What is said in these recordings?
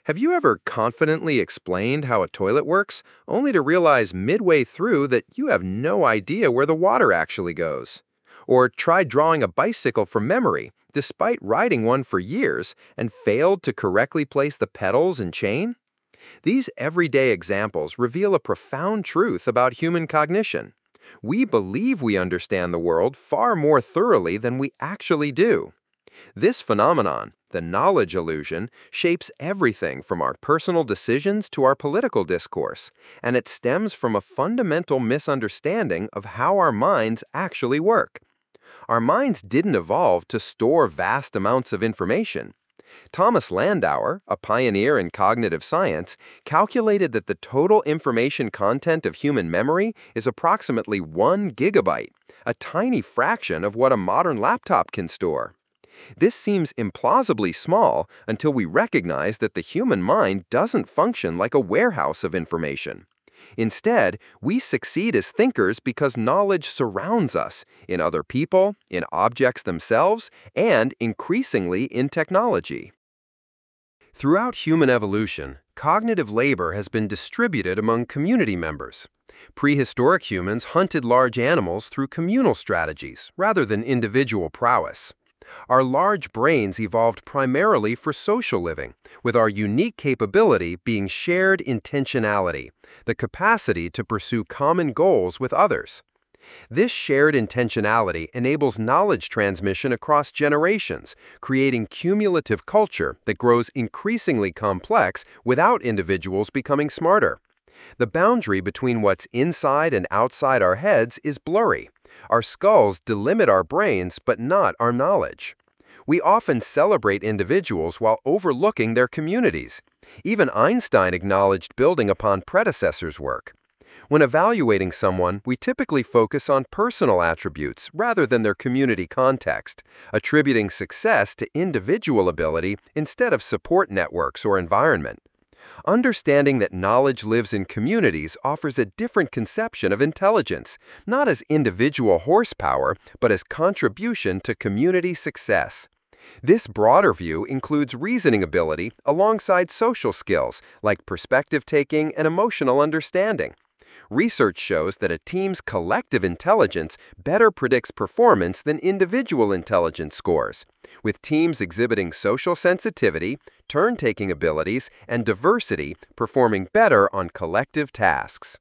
Have you ever confidently explained how a toilet works, only to realize midway through that you have no idea where the water actually goes? Or tried drawing a bicycle from memory, despite riding one for years, and failed to correctly place the pedals and chain? These everyday examples reveal a profound truth about human cognition. We believe we understand the world far more thoroughly than we actually do. This phenomenon, the knowledge illusion, shapes everything from our personal decisions to our political discourse, and it stems from a fundamental misunderstanding of how our minds actually work. Our minds didn't evolve to store vast amounts of information. Thomas Landauer, a pioneer in cognitive science, calculated that the total information content of human memory is approximately 1 gigabyte, a tiny fraction of what a modern laptop can store. This seems implausibly small until we recognize that the human mind doesn't function like a warehouse of information. Instead, we succeed as thinkers because knowledge surrounds us in other people, in objects themselves, and increasingly in technology. Throughout human evolution, cognitive labor has been distributed among community members. Prehistoric humans hunted large animals through communal strategies rather than individual prowess. Our large brains evolved primarily for social living, with our unique capability being shared intentionality, the capacity to pursue common goals with others. This shared intentionality enables knowledge transmission across generations, creating cumulative culture that grows increasingly complex without individuals becoming smarter. The boundary between what's inside and outside our heads is blurry. Our skulls delimit our brains, but not our knowledge. We often celebrate individuals while overlooking their communities. Even Einstein acknowledged building upon predecessors' work. When evaluating someone, we typically focus on personal attributes rather than their community context, attributing success to individual ability instead of support networks or environment. Understanding that knowledge lives in communities offers a different conception of intelligence, not as individual horsepower, but as contribution to community success. This broader view includes reasoning ability alongside social skills like perspective taking and emotional understanding. Research shows that a team's collective intelligence better predicts performance than individual intelligence scores, with teams exhibiting social sensitivity, turn-taking abilities, and diversity performing better on collective tasks.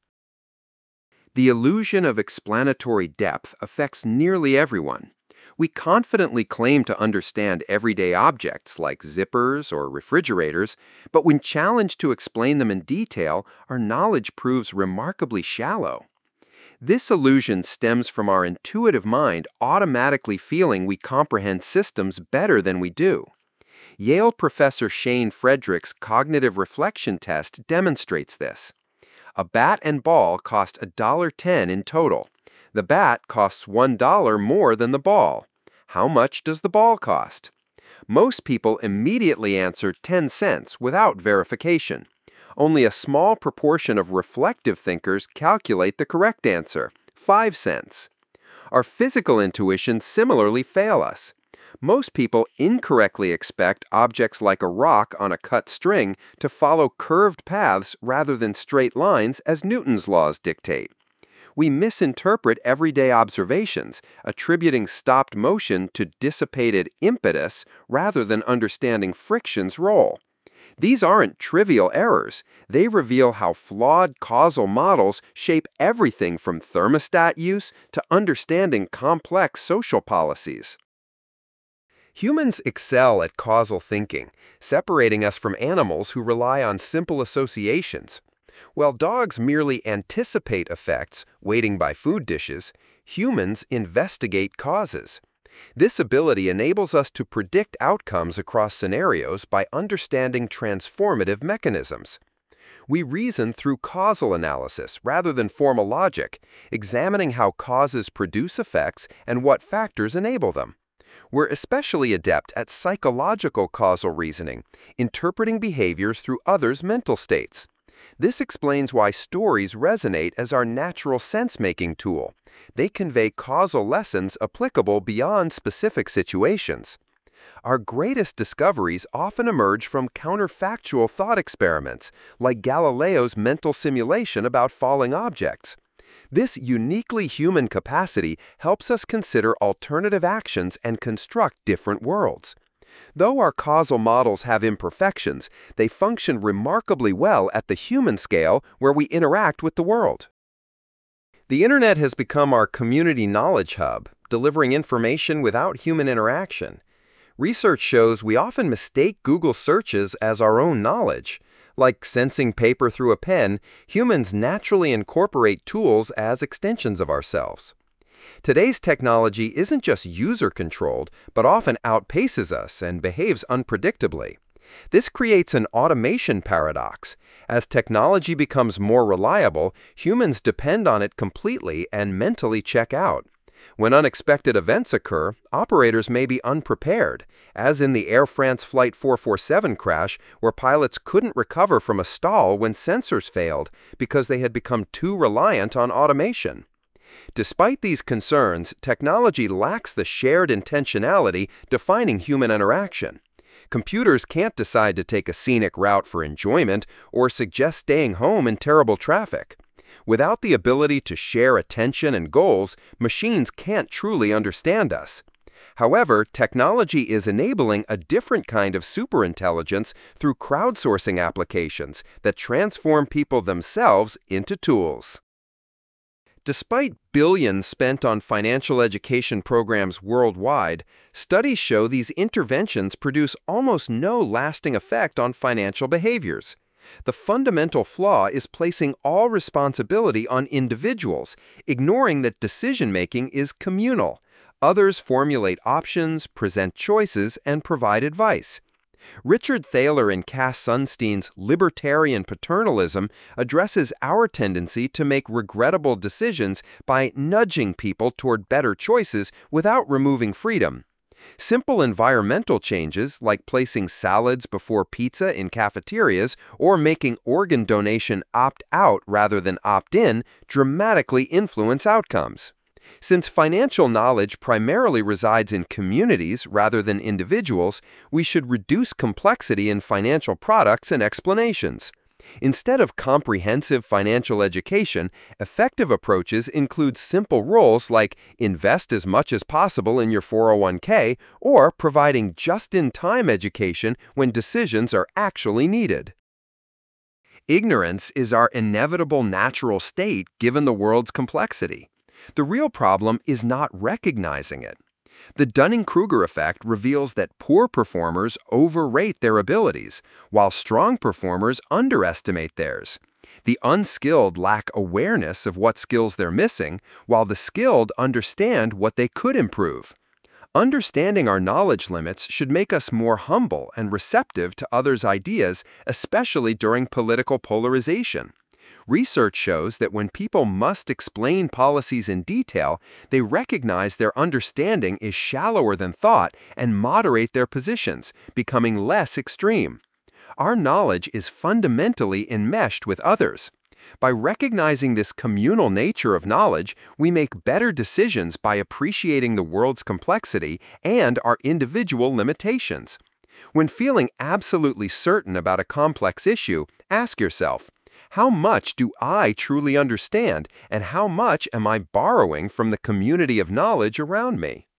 The illusion of explanatory depth affects nearly everyone. We confidently claim to understand everyday objects like zippers or refrigerators, but when challenged to explain them in detail, our knowledge proves remarkably shallow. This illusion stems from our intuitive mind automatically feeling we comprehend systems better than we do. Yale professor Shane Frederick's cognitive reflection test demonstrates this. A bat and ball cost $1.10 in total. The bat costs $1 more than the ball. How much does the ball cost? Most people immediately answer 10 cents without verification. Only a small proportion of reflective thinkers calculate the correct answer, 5 cents. Our physical intuitions similarly fail us. Most people incorrectly expect objects like a rock on a cut string to follow curved paths rather than straight lines as Newton's laws dictate. We misinterpret everyday observations, attributing stopped motion to dissipated impetus rather than understanding friction's role. These aren't trivial errors. They reveal how flawed causal models shape everything from thermostat use to understanding complex social policies. Humans excel at causal thinking, separating us from animals who rely on simple associations. While dogs merely anticipate effects, waiting by food dishes, humans investigate causes. This ability enables us to predict outcomes across scenarios by understanding transformative mechanisms. We reason through causal analysis rather than formal logic, examining how causes produce effects and what factors enable them. We're especially adept at psychological causal reasoning, interpreting behaviors through others' mental states. This explains why stories resonate as our natural sense-making tool. They convey causal lessons applicable beyond specific situations. Our greatest discoveries often emerge from counterfactual thought experiments, like Galileo's mental simulation about falling objects. This uniquely human capacity helps us consider alternative actions and construct different worlds. Though our causal models have imperfections, they function remarkably well at the human scale where we interact with the world. The internet has become our community knowledge hub, delivering information without human interaction. Research shows we often mistake Google searches as our own knowledge. Like sensing paper through a pen, humans naturally incorporate tools as extensions of ourselves. Today's technology isn't just user-controlled, but often outpaces us and behaves unpredictably. This creates an automation paradox. As technology becomes more reliable, humans depend on it completely and mentally check out. When unexpected events occur, operators may be unprepared, as in the Air France Flight 447 crash, where pilots couldn't recover from a stall when sensors failed because they had become too reliant on automation. Despite these concerns, technology lacks the shared intentionality defining human interaction. Computers can't decide to take a scenic route for enjoyment or suggest staying home in terrible traffic. Without the ability to share attention and goals, machines can't truly understand us. However, technology is enabling a different kind of superintelligence through crowdsourcing applications that transform people themselves into tools. Despite billions spent on financial education programs worldwide, studies show these interventions produce almost no lasting effect on financial behaviors. The fundamental flaw is placing all responsibility on individuals, ignoring that decision-making is communal. Others formulate options, present choices, and provide advice. Richard Thaler and Cass Sunstein's Libertarian Paternalism addresses our tendency to make regrettable decisions by nudging people toward better choices without removing freedom. Simple environmental changes, like placing salads before pizza in cafeterias or making organ donation opt-out rather than opt-in, dramatically influence outcomes. Since financial knowledge primarily resides in communities rather than individuals, we should reduce complexity in financial products and explanations. Instead of comprehensive financial education, effective approaches include simple rules like invest as much as possible in your 401k or providing just-in-time education when decisions are actually needed. Ignorance is our inevitable natural state given the world's complexity. The real problem is not recognizing it. The Dunning-Kruger effect reveals that poor performers overrate their abilities, while strong performers underestimate theirs. The unskilled lack awareness of what skills they're missing, while the skilled understand what they could improve. Understanding our knowledge limits should make us more humble and receptive to others' ideas, especially during political polarization. Research shows that when people must explain policies in detail, they recognize their understanding is shallower than thought and moderate their positions, becoming less extreme. Our knowledge is fundamentally enmeshed with others. By recognizing this communal nature of knowledge, we make better decisions by appreciating the world's complexity and our individual limitations. When feeling absolutely certain about a complex issue, ask yourself, how much do I truly understand, and how much am I borrowing from the community of knowledge around me?